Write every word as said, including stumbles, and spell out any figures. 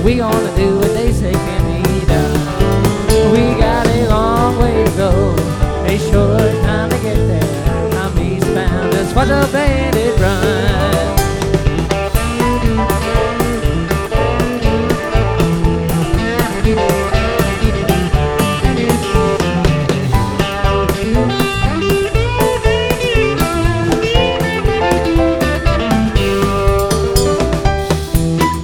We gonna do what they say can be done. We got a long way to go, a short time to get there. I'm eastbound, just watch the plane